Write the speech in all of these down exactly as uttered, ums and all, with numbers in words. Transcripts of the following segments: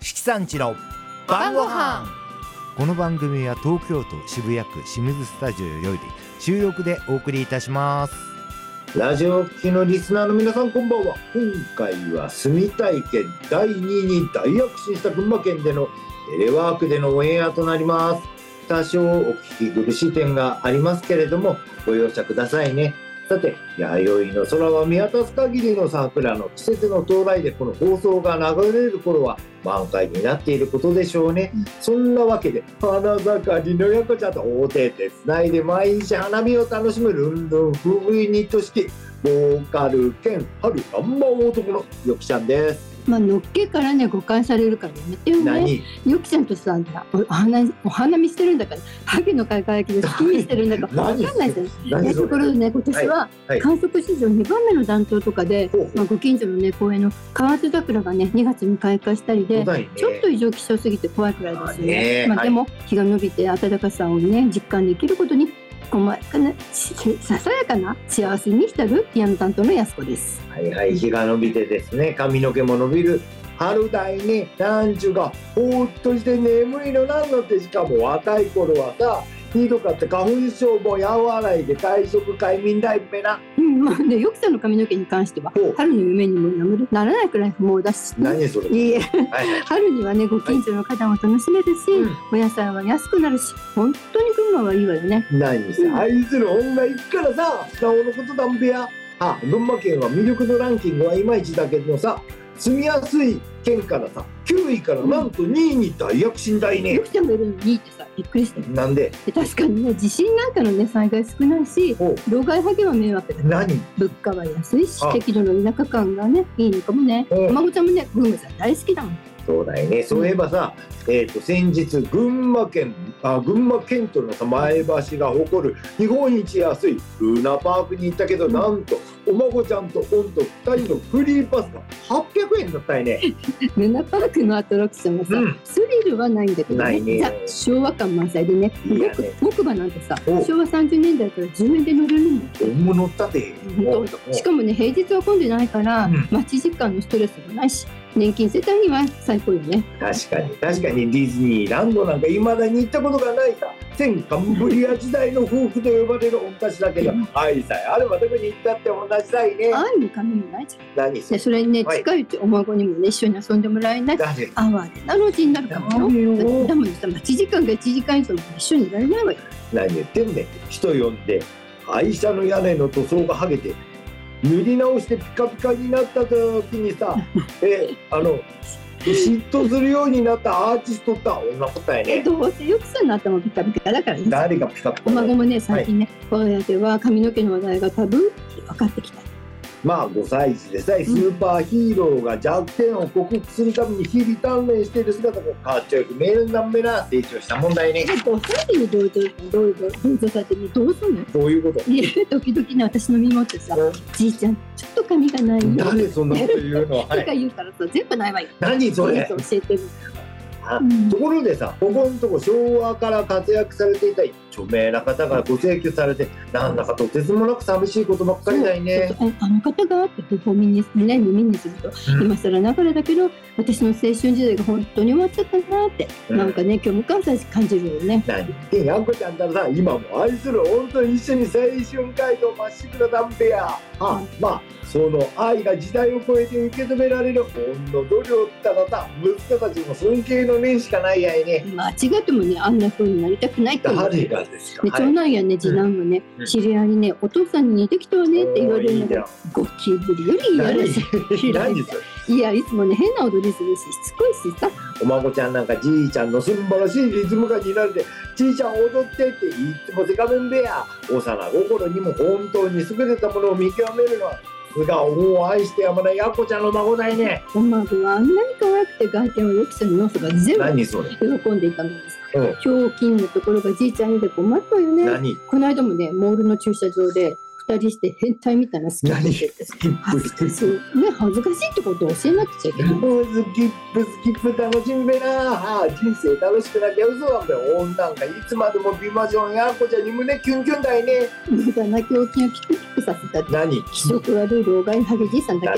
色さんちの晩ご飯。 この番組は東京都渋谷区清水スタジオより収録でお送りいたします。 ラジオ機のリスナーの皆さん、こんばんは。今回は住みたい県だいにいに大躍進した群馬県でのテレワークでのオンエアとなります。多少お聞き苦しい点がありますけれどもご容赦くださいね。さて、弥生の空は見渡す限りの桜の季節の到来で、この放送が流れる頃は満開になっていることでしょうね、うん、そんなわけで花盛りのやこちゃんと大手でつないで毎日花見を楽しむルンルン風部ユニット式ボーカル兼春ナンバー男のよきちゃんです。 まあ、のっけからね誤解されるからやめてよね。よきちゃんとさお花お花見してるんだから、ハゲの輝きで好きにしてるんだから分かんないですよね。ところでね、今年は観測史上にばんめの暖冬とかで、はいはい、まあ、ご近所のね公園の河津桜がねにがつに開花したりで、ね、ちょっと異常気象すぎて怖いくらいですよね。まあ、でも、はい、日が伸びて暖かさをね実感できることに細やかなささやかな幸せに浸るピアノ担当のやすこです。 はいはい、日が伸びてですね、髪の毛も伸びる春だいね。なんちゅうかほーっとして眠いのなんのって。しかも若い頃はさ、ひどかった花粉症も和らいで退職快眠だいっぺな。 うん、まあね、よきさんの髪の毛に関しては春の夢にもならないくらいもうだし、 何それ。 いいえ、はい、春にはねご近所の方も楽しめるし、はい、お野菜は安くなるし、本当に群馬はいいわよね。 何さ、うん、あいつの女行くからさ、下のことだんべや。あ、群馬県は魅力のランキングはいまいちだけどさ、住みやすい県からさきゅういからなんとにいに大躍進だいね。 よきちゃんがいるのにいってさ、びっくりした。 なんで。 で確かにね、地震なんかのね災害少ないし、老害ハゲは迷惑だ。 何。 物価は安いし、適度の田舎感がねいいのかもね。お孫ちゃんもね群馬さん大好きだもん。 そうだよね。そういえばさ、うん、えーと先日群馬県あ群馬県とのさ前橋が誇る日本一安いルーナパークに行ったけど、うん、なんとお孫ちゃんとオンとふたりのフリーパスがはっぴゃくえんだったよね。 ルーナパークのアトラクションはさ、うん、スリルはないんだけどね、ね、昭和感満載でね、木馬なんてさ昭和さんじゅうねんだいからじゅうえんで乗れるんだよ。 本物乗ったで。 しかもね平日は混んでないから、うん、待ち時間のストレスもないし、年金世帯には最高よね。 確かに確かに。ディズニーランドなんか未だに行ったことがないさ、前カンブリア時代の夫婦と呼ばれる御たちだけど、愛さえあればどこに行ったって同じだいね。 愛も金もないじゃん。 何それ。 それにね、はい、近いうちお孫にもね一緒に遊んでもらえない。哀れなのちになるかもよ。でもさ、待ち時間がいちじかん以上も一緒にいられないわよ。 何言ってんねん。人呼んで愛車の屋根の塗装が剥げて塗り直してピカピカになった時にさえあの嫉妬するようになったアーティストって女ことやね。 どうせよくさんの頭ピカピカだからね。 誰がピカピカ。 お孫もね最近ね、はい、我が家では髪の毛の話題がタブーって分かってきた。 まあごさい児でさえスーパーヒーローが弱点を克服するために日々鍛錬している姿がかっちょよく見えるんだんべな。成長した問題ね。 ごさい児にどういうどういう同情されてどうすんの。 どういうこと。 いや時々ね私の身元ってさ、うん、じいちゃんちょっと髪がないよ。 誰そんなこと言うの。 とか言うからさ全部ないわよ。 何それ。 教えてる。 うん、ところでさ、ここのとこ昭和から活躍されていた著名な方がご逝去されて、なんだかとてつもなく寂しいことばっかりだよね。 そうそう、あの方がって耳に耳にすると、うん、今更ながらだけど私の青春時代が本当に終わっちゃったなって、うん、なんかね今日も関西感じるよね。 何言ってんやんこちゃんたらさ、今も愛する本当に一緒に青春街道まっしぐらだんぺや。あ、うん、まあその愛が時代を超えて受け止められるほんの努力ったらさ、息子たちも尊敬の念しかないやいね。 間違ってもねあんな風になりたくないって誰がですか。 で長男やね次男はね、うん、知り合いにねお父さんに似てきたわねって言われるのがゴキブリより嫌らしい。 何それ。 いやいつもね変な踊りするししつこいしさ。 お孫ちゃんなんかじいちゃんのすんばらしいリズム感になれて、じいちゃん踊ってっていつもせかめんべや。幼心にも本当に優れたものを見極めるのは素顔を愛してやまないやっこちゃんの孫だいね。 お孫はあんなに可愛くて外見をよくする要素が全部喜んでいたのです。うん、ひょうきんなところがじいちゃんにで困ったよね。 何。 この間もねモールの駐車場で二人して変態みたいなスキップしてて、 スキップスキップね、恥ずかしいってことを教えなくちゃいけない。 スキップスキップ楽しみべな。ああ、人生楽しくなきゃ嘘なんだよ。女なんかいつまでも美魔女のやっこちゃんに胸キュンキュンだいね。 無駄な胸筋をピクピクさせたって。 何。 気色悪い老害ハゲじいさんだけ。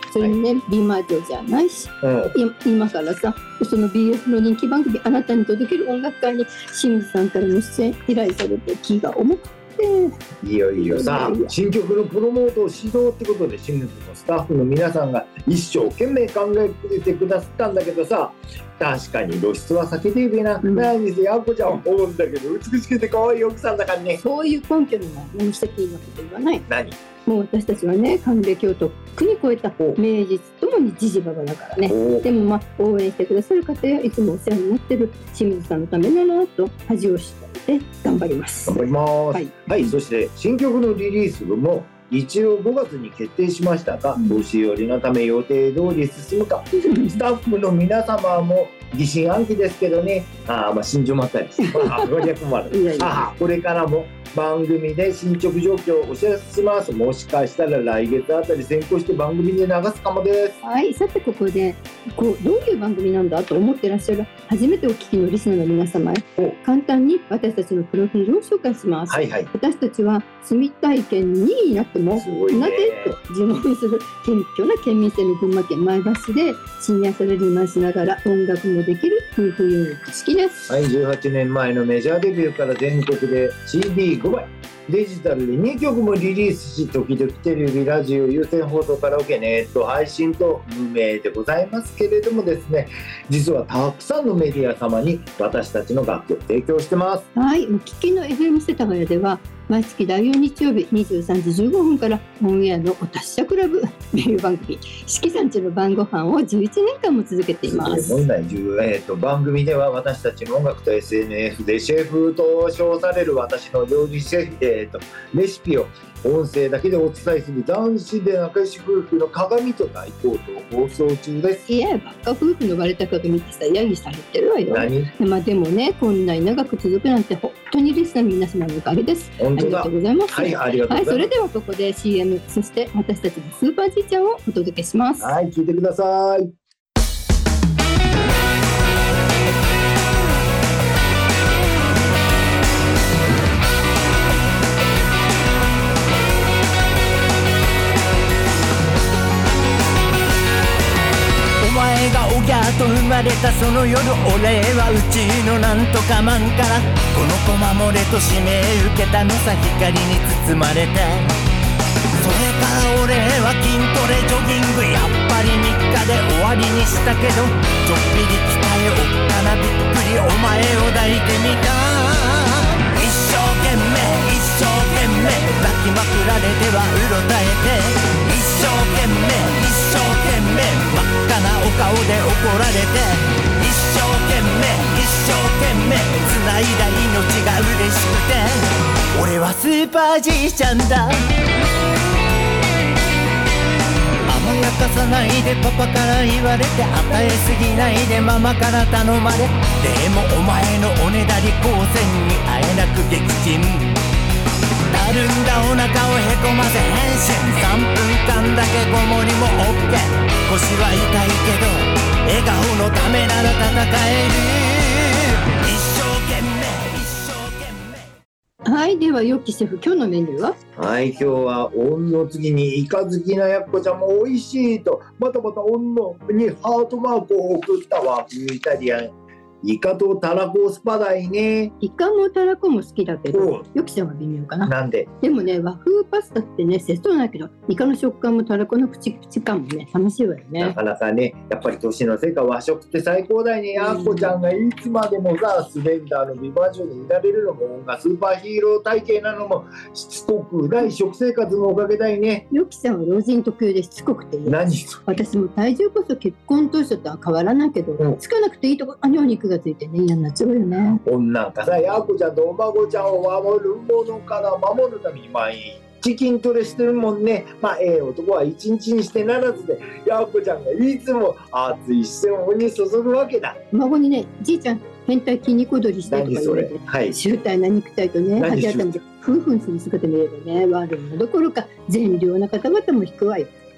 それにね、はい、美魔女じゃないし、うん、今からさその ビーエス の人気番組あなたに届ける音楽会に清水さんからの出演依頼されて気が重くて、 いよいよさ新曲のプロモートを指導ってことで清水のスタッフの皆さんが一生懸命考えてくださったんだけどさ、確かに露出は避けているな、うん、なんですよあこちゃん思うんだけど美しくて可愛い奥さんだからね。 そういう根拠には無責任なこと言わない。 何もう私たちはね還暦をとっくに超えた名実ともにジジババだからね。でもまあ応援してくださる方やいつもお世話になってる清水さんのためなのと恥をして頑張ります。 頑張ります、はい、はい、そして新曲のリリースも一応ごがつに決定しましたが、年寄りのため予定通り進むかスタッフの皆様も疑心暗鬼ですけどね。ああまあ心情もあったりあご逆もあるいやいやあこれからも番組で進捗状況をお知らせします。もしかしたら来月あたり先行して番組で流すかもです。 はい、さてここでこうどういう番組なんだと思ってらっしゃる初めてお聞きのリスナーの皆様へ簡単に私たちのプロフィールを紹介します、はいはい、私たちは住みたい県にいになってもなぜと自問する謙虚な県民性の群馬県前橋でシニアサラリーマンしながら音楽もできる夫婦ユニット好きです。 はい、じゅうはちねんまえのメジャーデビューから全国で シーディーご 枚デジタルでにきょくもリリースし、時々テレビ、ラジオ、有線放送、カラオケ、ネット配信と無名でございますけれどもですね、実はたくさんのメディア様に私たちの楽曲を提供してます。 はい、お聞きの エフエム 世田谷では毎月だいよん日曜日にじゅうさんじじゅうごふんからオンエアのお達者クラブメール番組四季さんちの晩ご飯をじゅういちねんかんも続けています。 問題じゅう、えー、と番組では私たちの音楽と エスエヌエス でシェフと称される私の料理シェフ、えー、とレシピを音声だけでお伝えする男子で仲良し夫婦の鏡と大好評放送中です。 いやバカ夫婦の割れた鏡ってさヤギされてるわよ。 何、 まあ、でもねこんなに長く続くなんて本当にリスナーの皆様のおかげです。 本当だ、 ありがとうございます。 はい、ありがとうございます。はい、 それではここで シーエム そして私たちのスーパーじいちゃんをお届けします。 はい、聞いてください。 お前がおぎゃーと生まれたその夜、俺はうちのなんとかマンからこの子守れと指名受けたのさ、光に包まれて。それから俺は筋トレジョギングやっぱりみっかで終わりにしたけど、ちょっぴり鍛えおっかなびっくりお前を抱いてみた。一生懸命一生懸命抱きまくられてはうろたえて、一生懸命一生懸命真っ赤なお顔で怒られて、一生懸命一生懸命繋いだ命が嬉しくて、俺はスーパーじいちゃんだ。甘やかさないでパパから言われて、与えすぎないでママから頼まれ、でもお前のおねだり光線にあえなく撃沈。たるんだお腹をへこませ変身、さんぷんかんだけごもりも OK。 腰は痛いけど笑顔のためなら戦える。一生懸命一生懸命。 はい、ではよっきシェフ今日のメニューは？ はい、今日は恩の次にイカ好きなやっこちゃんも美味しいとまたまた恩のにハートマークを送ったわ。イタリアンイカとたらこスパダイね。 イカもたらこも好きだけどよきちゃんは微妙かな。 なんで？ でもね和風パスタってねせそうだけどイカの食感もたらこのプチプチ感もね楽しいわよね。 なかなかねやっぱり年のせいか和食って最高だよね。やっこちゃんがいつまでもさスレンダーの美魔女にいられるのもがスーパーヒーロー体型なのもしつこくない食生活のおかげだよね。 よきちゃんは老人特有でしつこくていい。 何？ 私も体重こそ結婚当初とは変わらないけど、うん、つかなくていいところにお肉がついてね嫌になっちゃうよね。 女なんかさやっこちゃんとお孫ちゃんを守るものから守るために毎日筋トレしてるもんね。まあええ男は一日にしてならずでやっこちゃんがいつも熱い視線をに注ぐわけだ。 孫にねじいちゃん変態筋肉踊りしたいとか言われて、 はい、 醜態な肉体とね恥あっためて夫婦にする姿見ればね悪いのどころか善良な方々も引くわよ。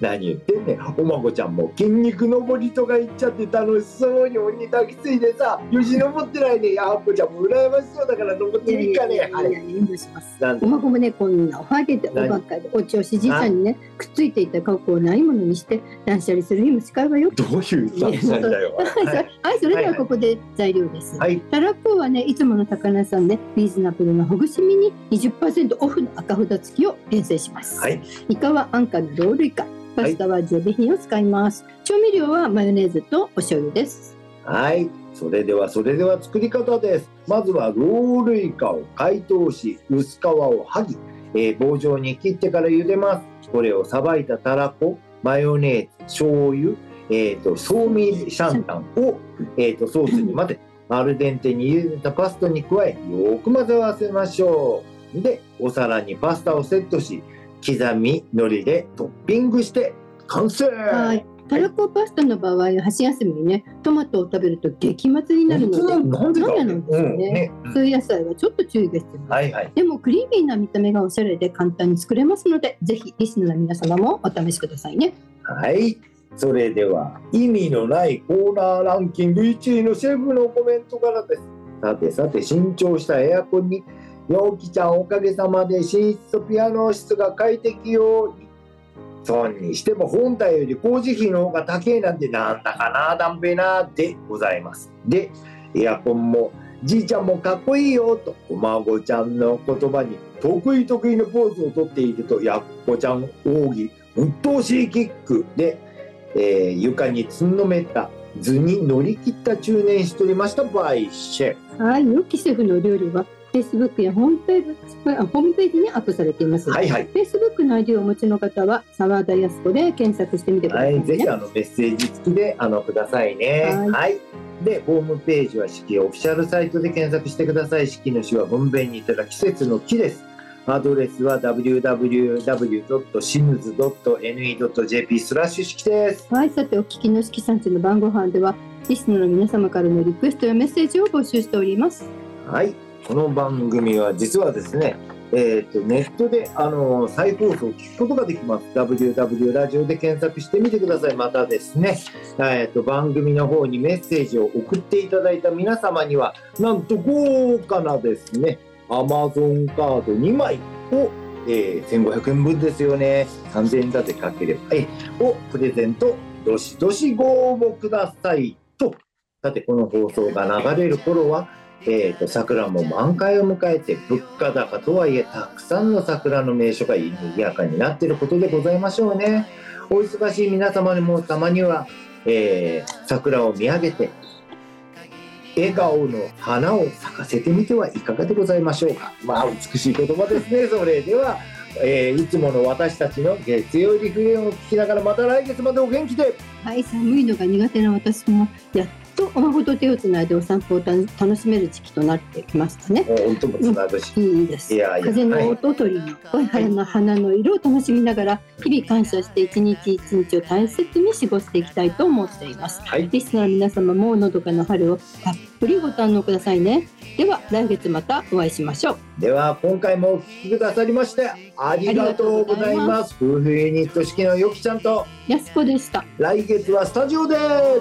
何言ってんねん。お孫ちゃんも筋肉登りとか言っちゃって楽しそうに鬼抱きついでさ、よし登ってないね。あっこちゃんも羨ましそうだから登ってみっかね。 はい、遠慮します。お孫もね、こんなおはげでおばっかでお調子じいさんにねくっついていた過去をないものにして断捨離するにも近いわよ。 どういう断捨離だよ。 はい、それではここで材料です。はい、たらこはね、いつもの高菜さんでリーズナブルなほぐし身に にじゅっパーセント オフの赤札付きを厳選します。はい、イカは安価のロールイカ、パスタは常備品を使います。はい、調味料はマヨネーズとお醤油です。 はい、それではそれでは作り方です。まずはロールイカを解凍し、薄皮を剥ぎ、えー、棒状に切ってから茹でます。これをさばいたたらこ、マヨネーズ、醤油、えーと、ソーミシャンタンを、えーと、ソースに混ぜ、アルデンテに茹でたパスタに加え、よく混ぜ合わせましょう。で、お皿にパスタをセットし、刻み海苔でトッピングして完成。はい、 たらこパスタの場合、箸休みにね、トマトを食べると激まずになるので、なんでなんですよね。うんね、そういう野菜はちょっと注意が必要です。はいはい、でもクリーミーな見た目がおしゃれで簡単に作れますので、ぜひリスナーの皆様もお試しくださいね。 はい、それでは意味のないコーナーランキングいちいのシェフのコメントからです。さてさて、新調したエアコンに陽気ちゃんおかげさまで寝室とピアノ室が快適ように。そんにしても本体より工事費の方が高いなんてなんだかなだんべなでございます。で、エアコンもじいちゃんもかっこいいよとお孫ちゃんの言葉に得意得意のポーズをとっていると、やっこちゃん奥義鬱陶しいキックで、えー、床につんのめた図に乗り切った中年しとりましたバイシェフ。 はい、よきシェフの料理はFacebook やホームページ、ホームページにアップされています。はいはい、Facebook の アイディー をお持ちの方は澤田康子で検索してみてくださいね。はい、 ぜひあのメッセージ付きであのくださいね。はい、はい、でホームページは四季オフィシャルサイトで検索してください。四季の詩は文弁にいただ季節の木です。アドレスは ダブリューダブリューダブリュードットシムズドットエヌイードットジェーピー スラッシュ四季です。 はい、さてお聞きの四季さんちの晩ご飯ではリスナーの皆様からのリクエストやメッセージを募集しております。 はい、この番組は実はですね、えー、とネットであの再放送を聞くことができます。 ダブリューダブリュー ラジオで検索してみてください。またですね、えー、と番組の方にメッセージを送っていただいた皆様にはなんと豪華なですね Amazon カードにまいを、えー、せんごひゃくえんぶんですよね。さんぜんえんだってかければ、えをプレゼントどしどしご応募くださいと。さてこの放送が流れる頃はえー、と桜も満開を迎えて、物価高とはいえたくさんの桜の名所が賑やかになっていることでございましょうね。お忙しい皆様にもたまには、えー、桜を見上げて笑顔の花を咲かせてみてはいかがでございましょうか。まあ美しい言葉ですね。それでは、えー、いつもの私たちの月曜リフレインを聞きながらまた来月までお元気で。 はい、寒いのが苦手な私もやっとお孫と手をつないでお散歩を楽しめる時期となってきましたね。 本当もつなぐし、 うん、いいです。いやいや、風の音、鳥の声、春の花の色を楽しみながら日々感謝して一日一日を大切に過ごしていきたいと思っています。はい、リスナーの皆様ものどかな春をたっぷりご堪能くださいね。では来月またお会いしましょう。 では今回もお聞きくださりましてありがとうございます。夫婦ユニット式のよきちゃんとやすこでした。 来月はスタジオで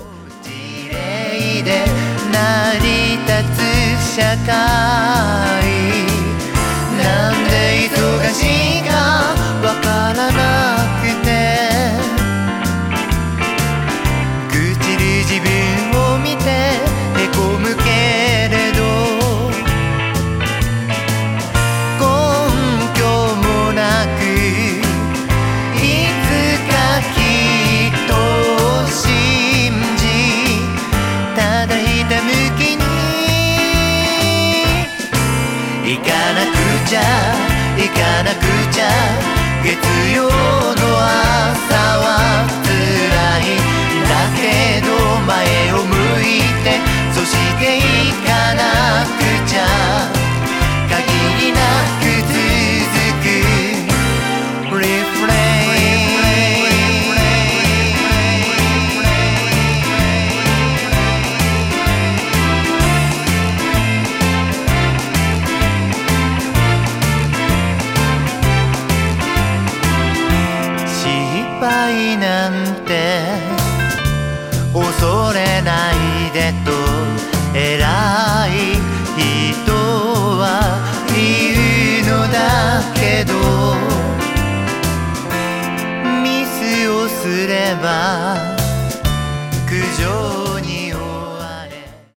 で成り立つ社会、なんで忙しいかわからなくて、愚痴る自分を見てへこむけれど、根拠もなくいつかきっと信じただひたむきに行かなくちゃ行かなくちゃ、月曜の朝は辛いだけど前を向いて、そして行かなくちゃ限りなく続くリフレ偉い人はいるのだけど、ミスをすれば